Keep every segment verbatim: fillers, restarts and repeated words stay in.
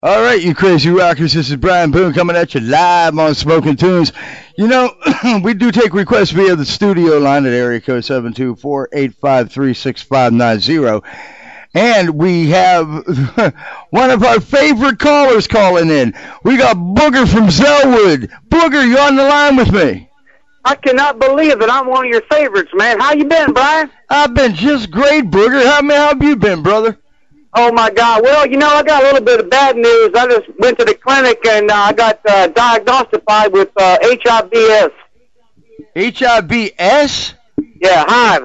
All right, you crazy rockers. This is Brian Boone coming at you live on Smoking Tunes. You know, we do take requests via the studio line at area code seven two four, eight five three, six five nine zero. And we have one of our favorite callers calling in. We got Booger from Zellwood. Booger, you on the line with me? I cannot believe that I'm one of your favorites, man. How you been, Brian? I've been just great, Booger. How, how have you been, brother? Oh, my God. Well, you know, I got a little bit of bad news. I just went to the clinic, and uh, I got uh, diagnostified with uh, H I V S. H I V S? Yeah, hives.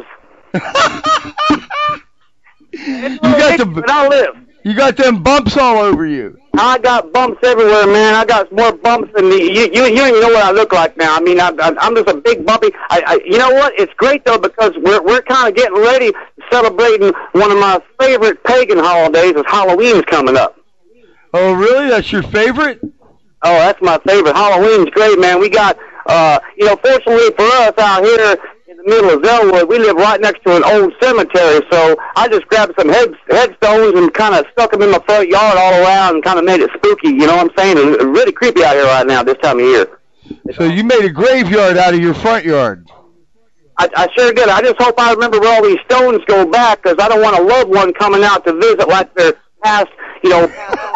you got the, but I live. You got them bumps all over you. I got bumps everywhere, man. I got more bumps than the, you. You, you don't even know what I look like now. I mean, I, I, I'm just a big bumpy. I, I, you know what? It's great though because we're we're kind of getting ready, celebrating one of my favorite pagan holidays. Is Halloween's coming up. Oh, really? That's your favorite? Oh, that's my favorite. Halloween's great, man. We got, uh, you know, fortunately for us out here in the middle of Zellwood, we live right next to an old cemetery, so I just grabbed some head, headstones and kind of stuck them in my front yard all around and kind of made it spooky, you know what I'm saying? It's really creepy out here right now this time of year. So you made a graveyard out of your front yard? I, I sure did. I just hope I remember where all these stones go back, because I don't want a loved one coming out to visit like their past, you know,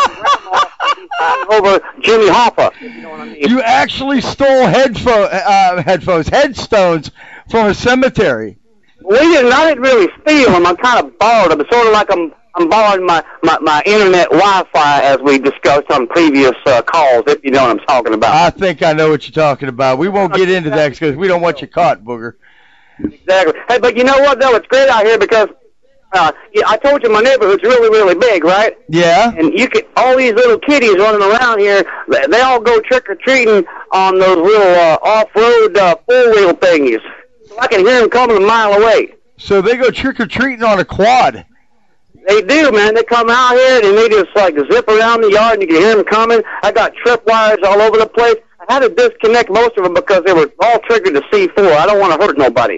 over Jimmy Hoffa. You know what I mean? You actually stole headphone, uh, headphones, headstones from a cemetery. We didn't. I didn't really steal them. I kind of borrowed them. It's sort of like I'm I'm borrowing my, my, my internet Wi-Fi, as we discussed on previous uh, calls, if you know what I'm talking about. I think I know what you're talking about. We won't get into that because we don't want you caught, Booger. Exactly. Hey, but you know what, though? It's great out here because uh, yeah, I told you my neighborhood's really, really big, right? Yeah. And you can all these little kiddies running around here. They all go trick or treating on those little uh, off-road uh, four-wheel thingies. So I can hear them coming a mile away. So they go trick or treating on a quad. They do, man. They come out here and they just like zip around the yard, and you can hear them coming. I got trip wires all over the place. I had to disconnect most of them because they were all triggered to C four. I don't want to hurt nobody.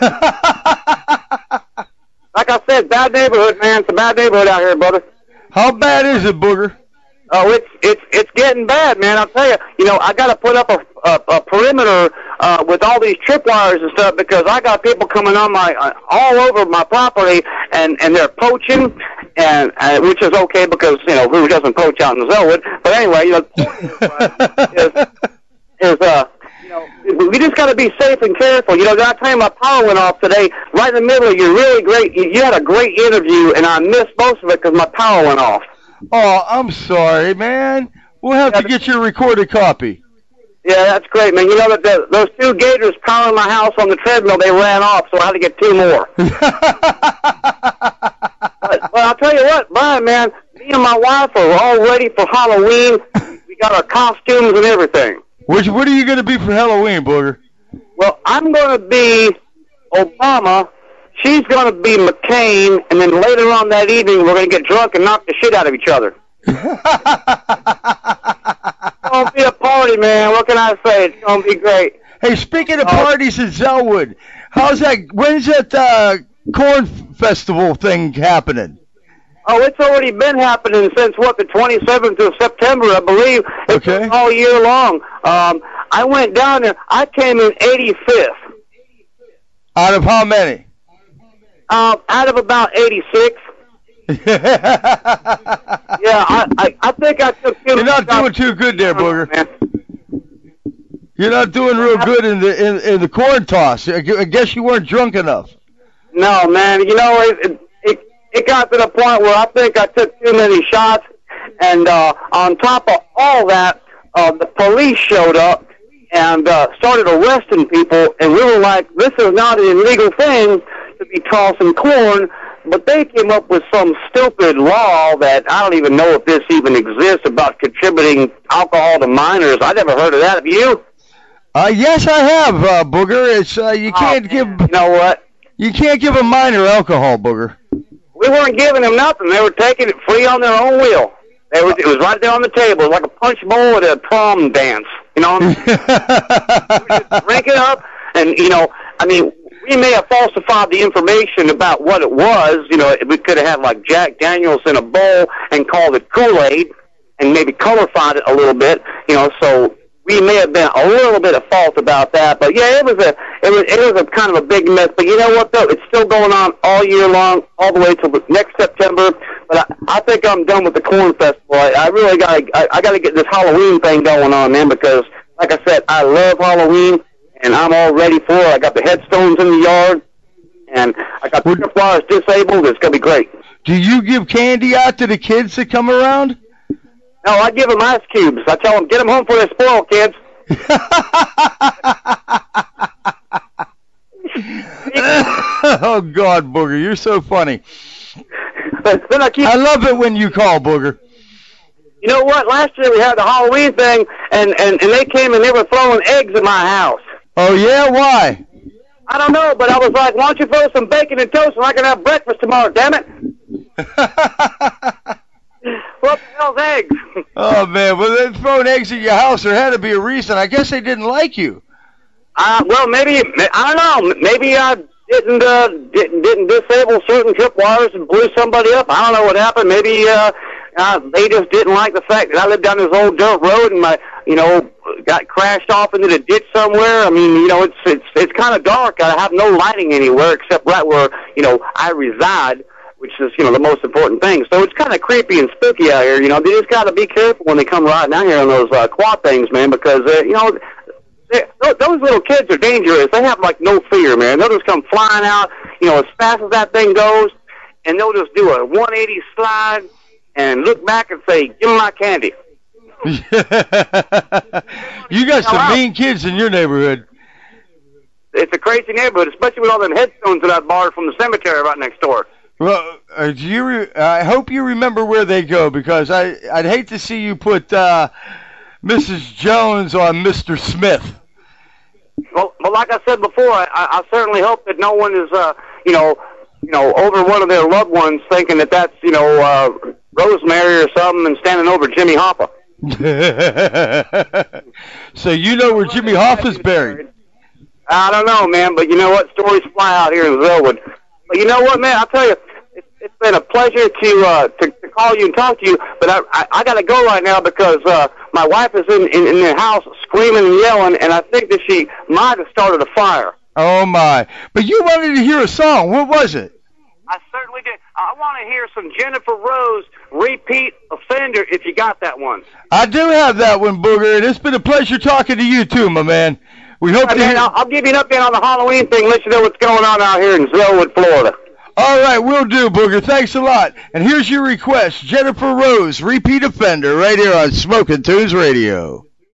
Like I said, bad neighborhood, man. It's a bad neighborhood out here, brother. How bad is it, Booger? Oh, it's it's it's getting bad, man. I'll tell you. You know, I got to put up a, a, a perimeter uh, with all these tripwires and stuff because I got people coming on my uh, all over my property, and and they're poaching, and uh, which is okay because you know who doesn't poach out in Zellwood. But anyway, you know, is is uh. You know, we just got to be safe and careful. You know, I tell you, my power went off today, right in the middle of your really great. You, you had a great interview, and I missed most of it because my power went off. Oh, I'm sorry, man. We'll have yeah, to get you a recorded copy. Yeah, that's great, man. You know that the, those two gators powering my house on the treadmill, they ran off, so I had to get two more. but, but I'll tell you what, Brian, man, me and my wife are all ready for Halloween. We got our costumes and everything. Which, what are you going to be for Halloween, Booger? Well, I'm going to be Obama. She's going to be McCain. And then later on that evening, we're going to get drunk and knock the shit out of each other. It's going to be a party, man. What can I say? It's going to be great. Hey, speaking of parties in Zellwood, how's that? When's that uh, corn festival thing happening? Oh, it's already been happening since, what, the twenty-seventh of September, I believe. It's okay. all year long. Um, I went down there. I came in eighty-fifth. Out of how many? Uh, out of about eighty-six. yeah, I, I, I think I took... You're not doing too good there, Booger. Man. You're not doing real good in the in, in the corn toss. I guess you weren't drunk enough. No, man. You know, it, it, it got to the point where I think I took too many shots, and uh, on top of all that, uh, the police showed up and uh, started arresting people, and we were like, this is not an illegal thing to be tossing corn, but they came up with some stupid law that I don't even know if this even exists about contributing alcohol to minors. I never heard of that. Have you? Uh, yes, I have, uh, Booger. It's uh, you can't oh, give. You know what? You can't give a minor alcohol, Booger. We weren't giving them nothing. They were taking it free on their own will. They were, it was right there on the table, like a punch bowl at a prom dance. You know, we just drink it up, and you know, I mean, we may have falsified the information about what it was. You know, we could have had like Jack Daniels in a bowl and called it Kool-Aid. and maybe colorified it a little bit, you know, so we may have been a little bit at fault about that. But yeah, it was a it was it was a kind of a big mess. But you know what though? It's still going on all year long, all the way till next September. But I, I think I'm done with the corn festival. I, I really got I, I got to get this Halloween thing going on, man, because like I said, I love Halloween and I'm all ready for it. I got the headstones in the yard and I got the tripwires disabled. It's gonna be great. Do you give candy out to the kids that come around? No, I give them ice cubes. I tell them, get them home for their spoiled kids. Oh, God, Booger, you're so funny. But then I, keep, I love it when you call, Booger. You know what? Last year we had the Halloween thing, and, and, and they came and they were throwing eggs at my house. Oh, yeah? Why? I don't know, but I was like, why don't you throw some bacon and toast and I can have breakfast tomorrow, damn it. What the hell's eggs? Oh, man. Well, they're throwing eggs at your house. There had to be a reason. I guess they didn't like you. Uh, well, maybe, I don't know. Maybe I didn't, uh, didn't, didn't disable certain tripwires and blew somebody up. I don't know what happened. Maybe, uh, uh, they just didn't like the fact that I lived down this old dirt road and my, you know, got crashed off into the ditch somewhere. I mean, you know, it's, it's, it's kind of dark. I have no lighting anywhere except right where, you know, I reside, which is, you know, the most important thing. So it's kind of creepy and spooky out here. You know, they just got to be careful when they come riding down here on those uh, quad things, man, because, uh, you know, those little kids are dangerous. They have, like, no fear, man. They'll just come flying out, you know, as fast as that thing goes, and they'll just do a one eighty slide and look back and say, give me my candy. You got some mean kids in your neighborhood. It's a crazy neighborhood, especially with all them headstones that I borrowed from the cemetery right next door. Well, uh, do you re- I hope you remember where they go, because I, I'd hate to see you put uh, Missus Jones on Mister Smith. Well, well, like I said before, I, I certainly hope that no one is, uh, you know, you know, over one of their loved ones thinking that that's, you know, uh, Rosemary or something and standing over Jimmy Hoffa. So you know where Jimmy Hoffa's buried? I don't know, man, but you know what? Stories fly out here in Zellwood. But you know what, man? I'll tell you, it's, it's been a pleasure to, uh, to to call you and talk to you. But I I, I got to go right now because uh, my wife is in, in in the house screaming and yelling, and I think that she might have started a fire. Oh my! But you wanted to hear a song. What was it? I certainly did. I want to hear some Jennifer Rose, Repeat Offender, if you got that one. I do have that one, Booger, and it's been a pleasure talking to you too, my man. We hope right, to man, hear... I'll, I'll give you an update on the Halloween thing, let you know what's going on out here in Zellwood, Florida. All right, we'll do, Booger. Thanks a lot. And here's your request, Jennifer Rose, Repeat Offender, right here on Smoking Tunes Radio.